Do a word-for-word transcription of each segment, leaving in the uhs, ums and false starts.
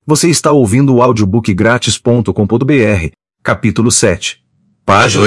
Você está ouvindo o audiobook grátis ponto com ponto br, capítulo sete. Página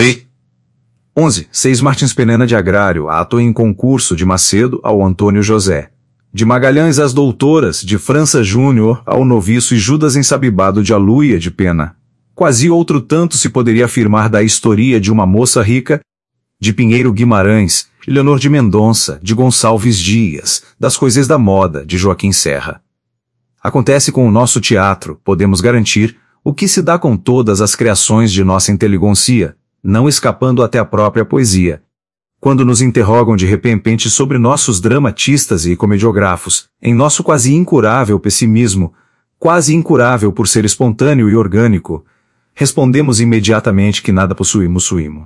onze. seis Martins Penena de Agrário, ato em concurso de Macedo ao Antônio José. De Magalhães às doutoras, de França Júnior ao noviço e Judas ensabibado de Aluia de Pena. Quase outro tanto se poderia afirmar da historia de uma moça rica, de Pinheiro Guimarães, Leonor de Mendonça, de Gonçalves Dias, das coisas da moda, de Joaquim Serra. Acontece com o nosso teatro, podemos garantir, o que se dá com todas as criações de nossa inteligência, não escapando até a própria poesia. Quando nos interrogam de repente sobre nossos dramatistas e comediógrafos, em nosso quase incurável pessimismo, quase incurável por ser espontâneo e orgânico, respondemos imediatamente que nada possuímos suímo.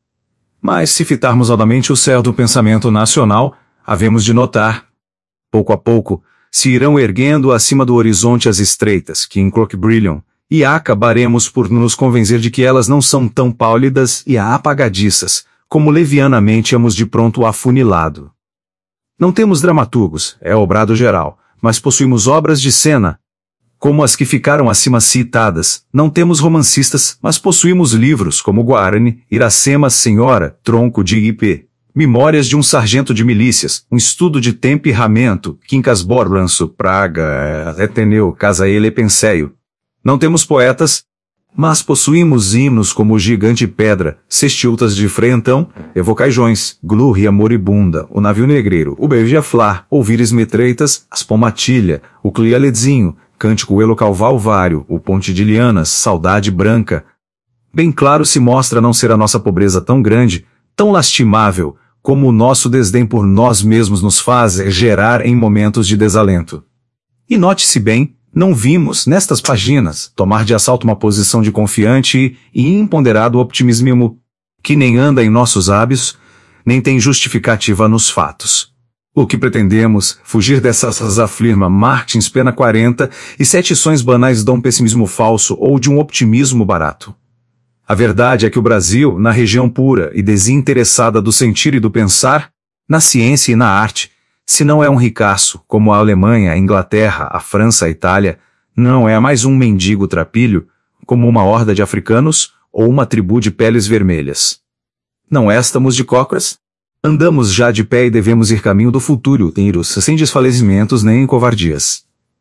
Mas se fitarmos altamente o céu do pensamento nacional, havemos de notar, pouco a pouco, se irão erguendo acima do horizonte as estreitas que incloque brilham, e acabaremos por nos convencer de que elas não são tão pálidas e apagadiças, como levianamente hemos de pronto afunilado. Não temos dramaturgos, é obrado geral, mas possuímos obras de cena, como as que ficaram acima citadas. Não temos romancistas, mas possuímos livros como Guarani, Iracema Senhora, Tronco de Ipê, Memórias de um Sargento de Milícias, um estudo de temperamento, Quincas Borlanço, Praga, Ateneu, Casa Ele Penseio. Não temos poetas, mas possuímos hinos como o Gigante Pedra, Sestiltas de Freentão, Evocaijões, Glúria Moribunda, o Navio Negreiro, o Beija-Flor, Ouvires Metreitas, As Pomatilha, o Clialedzinho, Cântico Elo Calvalvário, o Ponte de Lianas, Saudade Branca. Bem claro se mostra não ser a nossa pobreza tão grande, tão lastimável, como o nosso desdém por nós mesmos nos faz gerar em momentos de desalento. E note-se bem, não vimos, nestas páginas, tomar de assalto uma posição de confiante e imponderado optimismo, que nem anda em nossos hábitos, nem tem justificativa nos fatos. O que pretendemos, fugir dessas afirma Martins Pena quarenta e sete sessões banais de um pessimismo falso ou de um optimismo barato. A verdade é que o Brasil, na região pura e desinteressada do sentir e do pensar, na ciência e na arte, se não é um ricaço, como a Alemanha, a Inglaterra, a França, a Itália, não é mais um mendigo trapilho, como uma horda de africanos, ou uma tribo de peles vermelhas. Não estamos de cócoras? Andamos já de pé e devemos ir caminho do futuro, sem desfalecimentos nem covardias.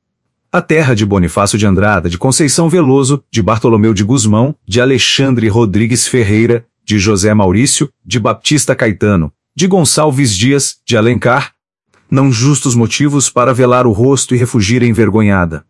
A terra de Bonifácio de Andrada, de Conceição Veloso, de Bartolomeu de Guzmão, de Alexandre Rodrigues Ferreira, de José Maurício, de Baptista Caetano, de Gonçalves Dias, de Alencar, não justos motivos para velar o rosto e refugir envergonhada.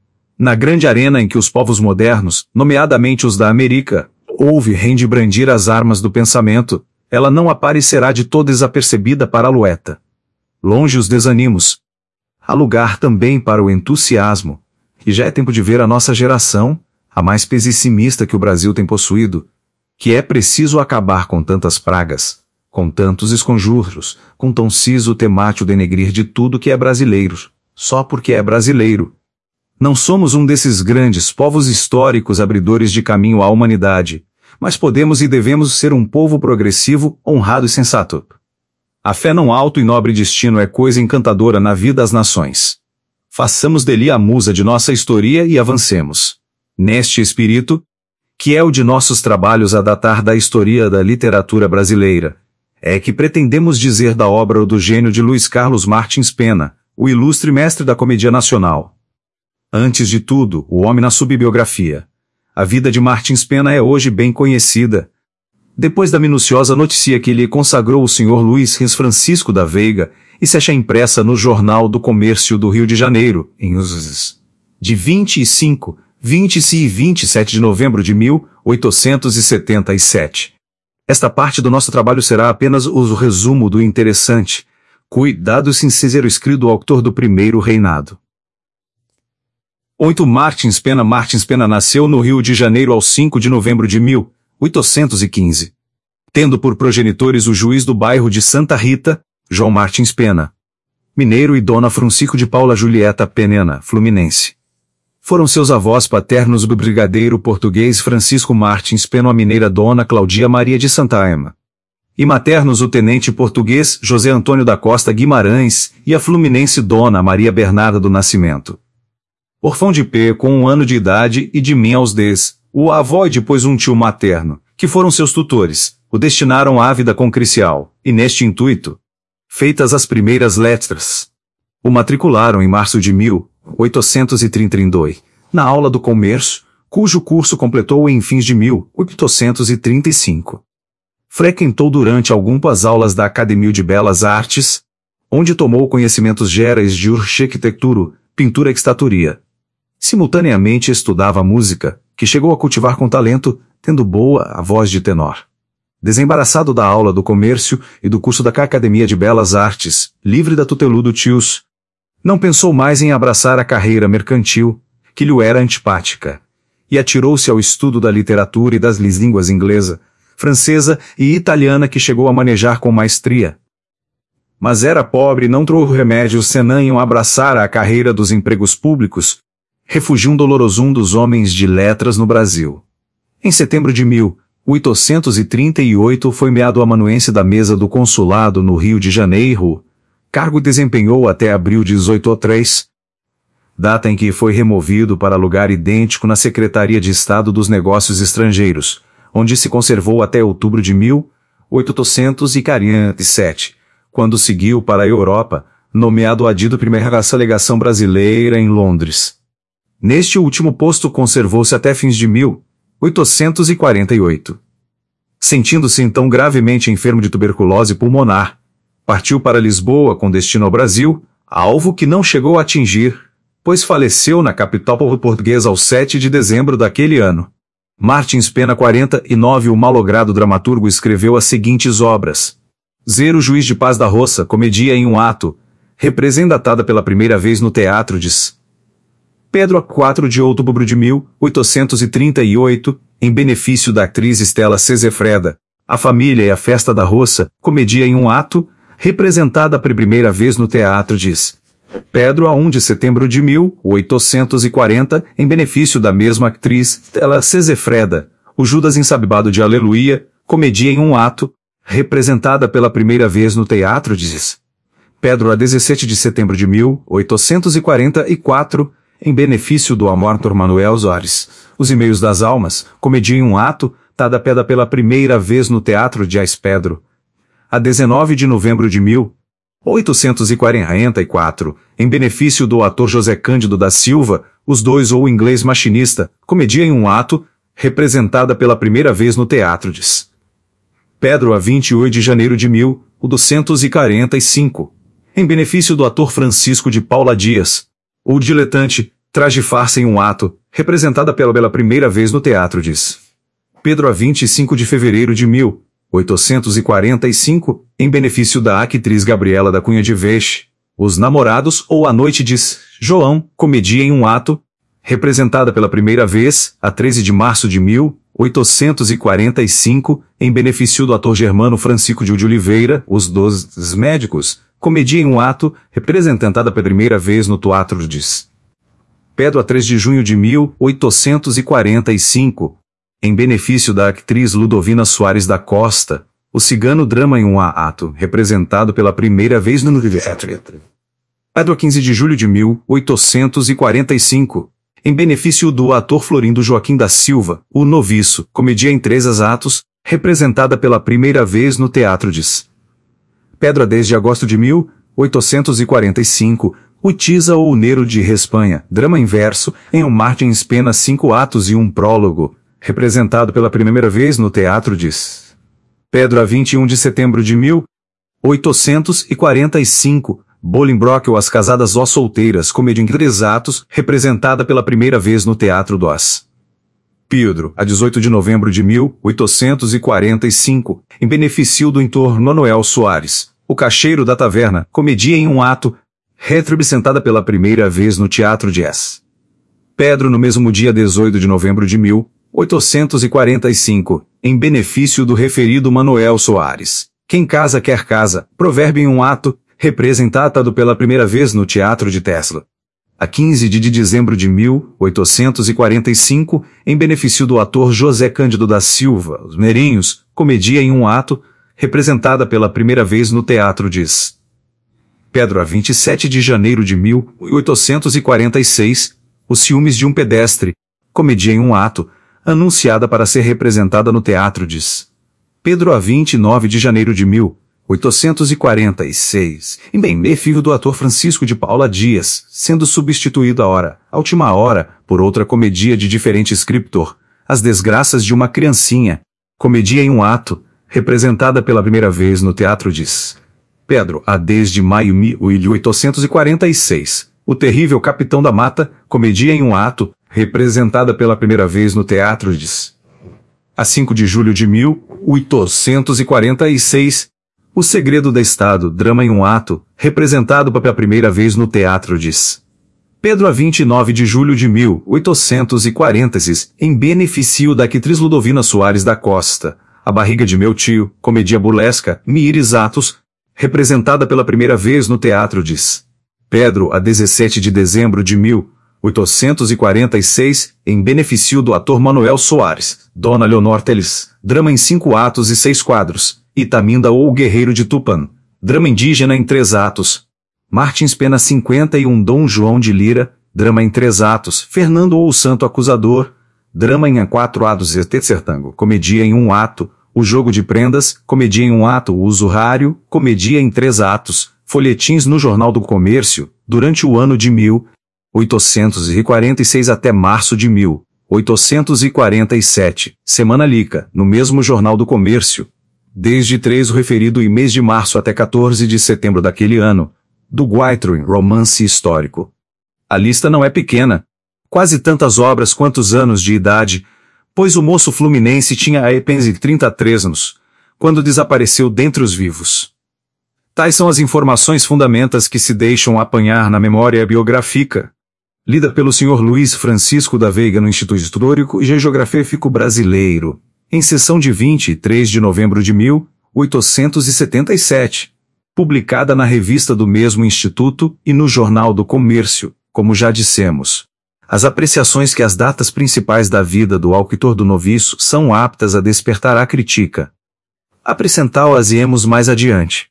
Na grande arena em que os povos modernos, nomeadamente os da América, houve rende brandir as armas do pensamento, ela não aparecerá de todo desapercebida para a lueta. Longe os desanimos. Há lugar também para o entusiasmo, e já é tempo de ver a nossa geração, a mais pessimista que o Brasil tem possuído, que é preciso acabar com tantas pragas, com tantos esconjuros, com tão ciso temático denegrir de tudo que é brasileiro, só porque é brasileiro. Não somos um desses grandes povos históricos abridores de caminho à humanidade, mas podemos e devemos ser um povo progressivo, honrado e sensato. A fé num alto e nobre destino é coisa encantadora na vida das nações. Façamos dele a musa de nossa história e avancemos. Neste espírito, que é o de nossos trabalhos a datar da história da literatura brasileira, é que pretendemos dizer da obra ou do gênio de Luiz Carlos Martins Pena, o ilustre mestre da comédia nacional. Antes de tudo, o homem na subbiografia. A vida de Martins Pena é hoje bem conhecida. Depois da minuciosa notícia que lhe consagrou o senhor Luiz Reis Francisco da Veiga, e se acha impressa no Jornal do Comércio do Rio de Janeiro, em os de vinte e cinco, vinte e vinte e sete de novembro de mil oitocentos e setenta e sete. Esta parte do nosso trabalho será apenas o resumo do interessante, cuidado sem ser escrito o autor do primeiro reinado. oito Martins Pena Martins Pena nasceu no Rio de Janeiro ao cinco de novembro de mil oitocentos e quinze. Tendo por progenitores o juiz do bairro de Santa Rita, João Martins Pena, mineiro, e Dona Francisco de Paula Julieta Penena, fluminense. Foram seus avós paternos o brigadeiro português Francisco Martins Pena, a mineira Dona Claudia Maria de Santa Ema, e maternos o tenente português José Antônio da Costa Guimarães e a fluminense Dona Maria Bernarda do Nascimento. Orfão de P com um ano de idade e de mim aos dez, o avó e depois um tio materno, que foram seus tutores, o destinaram à vida concricial, e neste intuito, feitas as primeiras letras, o matricularam em março de mil oitocentos e trinta e dois, na aula do comércio, cujo curso completou em fins de mil oitocentos e trinta e cinco. Frequentou durante algum tempo as aulas da Academia de Belas Artes, onde tomou conhecimentos gerais de arquitetura, pintura e estaturia. Simultaneamente estudava música, que chegou a cultivar com talento, tendo boa a voz de tenor. Desembaraçado da aula do comércio e do curso da Academia de Belas Artes, livre da tutela do tios, não pensou mais em abraçar a carreira mercantil, que lhe era antipática, e atirou-se ao estudo da literatura e das línguas inglesa, francesa e italiana que chegou a manejar com maestria. Mas era pobre e não trouxe remédio senão abraçar a carreira dos empregos públicos, refugium dolorosum dos homens de letras no Brasil. Em setembro de mil oitocentos e trinta e oito foi meado amanuense da mesa do consulado no Rio de Janeiro, cargo desempenhou até abril de dezoito a três, data em que foi removido para lugar idêntico na Secretaria de Estado dos Negócios Estrangeiros, onde se conservou até outubro de mil oitocentos e quarenta e sete, quando seguiu para a Europa, nomeado adido primeira legação brasileira em Londres. Neste último posto conservou-se até fins de mil oitocentos e quarenta e oito. Sentindo-se então gravemente enfermo de tuberculose pulmonar, partiu para Lisboa com destino ao Brasil, alvo que não chegou a atingir, pois faleceu na capital portuguesa ao sete de dezembro daquele ano. Martins Pena quarenta e nove O malogrado dramaturgo escreveu as seguintes obras. Zero Juiz de Paz da Roça, comedia em um ato, representada pela primeira vez no Teatro de Pedro a quatro de outubro de mil oitocentos e trinta e oito, em benefício da atriz Estela Sesefreda, A Família e a Festa da Roça, comedia em um ato, representada pela primeira vez no Teatro de Pedro a um de setembro de mil oitocentos e quarenta, em benefício da mesma atriz Estela Sesefreda, O Judas Ensabibado de Aleluia, comedia em um ato, representada pela primeira vez no Teatro de Pedro a dezessete de setembro de mil oitocentos e quarenta e quatro, em benefício do Amor Manuel Soares, Os E-mails das Almas, comedia em um ato, dada peda pela primeira vez no Teatro de Pedro. A dezenove de novembro de mil oitocentos e quarenta e quatro, em benefício do ator José Cândido da Silva, Os Dois ou o Inglês Machinista, comedia em um ato, representada pela primeira vez no Teatro de Pedro a vinte e oito de janeiro de mil oitocentos e quarenta e cinco, em benefício do ator Francisco de Paula Dias, O Diletante, Traje Farsa em um ato, representada pela, pela primeira vez no Teatro de Pedro a vinte e cinco de fevereiro de mil oitocentos e quarenta e cinco, em benefício da atriz Gabriela da Cunha de Veixe, Os Namorados ou A Noite de João, comedia em um ato, representada pela primeira vez, a treze de março de mil oitocentos e quarenta e cinco, em benefício do ator Germano Francisco de Oliveira, Os Dois Médicos, comedia em um ato, representada pela primeira vez no Teatro de Pedro a três de junho de mil oitocentos e quarenta e cinco, em benefício da atriz Ludovina Soares da Costa, O Cigano Drama em um ato, representado pela primeira vez no Teatro. Pedro a quinze de julho de mil oitocentos e quarenta e cinco, em benefício do ator Florindo Joaquim da Silva, O Noviço, comedia em três atos, representada pela primeira vez no Teatro de Pedro a dez de agosto de mil oitocentos e quarenta e cinco, O Tiza ou o Nero de Espanha, drama em verso, em um Martins Pena cinco atos e um prólogo, representado pela primeira vez no Teatro de Pedro a vinte e um de setembro de mil oitocentos e quarenta e cinco, Bolingbroke ou As Casadas ou Solteiras, comédia em três atos, representada pela primeira vez no Teatro dos Pedro, a dezoito de novembro de mil oitocentos e quarenta e cinco, em benefício do ator Manuel Soares, O Caixeiro da Taverna, comedia em um ato, representada pela primeira vez no Teatro de Pedro no mesmo dia dezoito de novembro de mil oitocentos e quarenta e cinco, em benefício do referido Manuel Soares. Quem casa quer casa, provérbio em um ato, representado pela primeira vez no Teatro de Tesla. A quinze de dezembro de mil oitocentos e quarenta e cinco, em benefício do ator José Cândido da Silva, Os Merinhos, comedia em um ato, representada pela primeira vez no Teatro de Pedro a vinte e sete de janeiro de mil oitocentos e quarenta e seis, Os ciúmes de um pedestre, comédia em um ato, anunciada para ser representada no Teatro Diz. Pedro a vinte e nove de janeiro de mil oitocentos e quarenta e seis, em bem filho do ator Francisco de Paula Dias, sendo substituído a hora, a última hora, por outra comédia de diferente scriptor, As Desgraças de uma Criancinha, comédia em um ato, representada pela primeira vez no Teatro Diz. Pedro a desde maio mil oitocentos e quarenta e seis, O Terrível Capitão da Mata, comédia em um ato, representada pela primeira vez no Teatro Diz. A cinco de julho de mil oitocentos e quarenta e seis, O Segredo da Estado, drama em um ato, representado pela primeira vez no Teatro Diz. Pedro a vinte e nove de julho de mil oitocentos e quarenta e seis, em benefício da atriz Ludovina Soares da Costa, A Barriga de Meu Tio, comédia burlesca, Miris Atos, representada pela primeira vez no Teatro Diz. Pedro a dezessete de dezembro de mil oitocentos e quarenta e seis, em benefício do ator Manuel Soares, Dona Leonor Teles, drama em cinco atos e seis quadros, Itaminda ou o Guerreiro de Tupã, drama indígena em três atos. Martins Pena cinquenta e um Dom João de Lira, drama em três atos, Fernando ou o Santo Acusador, drama em quatro atos e Sertango, comédia em um ato, O Jogo de Prendas, comédia em um ato, O Usurário, comédia em três atos, folhetins no Jornal do Comércio, durante o ano de mil oitocentos e quarenta e seis até março de mil oitocentos e quarenta e sete, Semana Lica, no mesmo Jornal do Comércio, desde três o referido e mês de março até quatorze de setembro daquele ano, do Guaitruin, romance histórico. A lista não é pequena, quase tantas obras quantos anos de idade, pois o moço fluminense tinha apenas trinta e três anos, quando desapareceu dentre os vivos. Tais são as informações fundamentas que se deixam apanhar na memória biográfica, lida pelo senhor Luiz Francisco da Veiga no Instituto Histórico e Geográfico Brasileiro, em sessão de vinte e três de novembro de mil oitocentos e setenta e sete, publicada na revista do mesmo Instituto e no Jornal do Comércio, como já dissemos. As apreciações que as datas principais da vida do autor do noviço são aptas a despertar a crítica. Apresentá-las-emos mais adiante.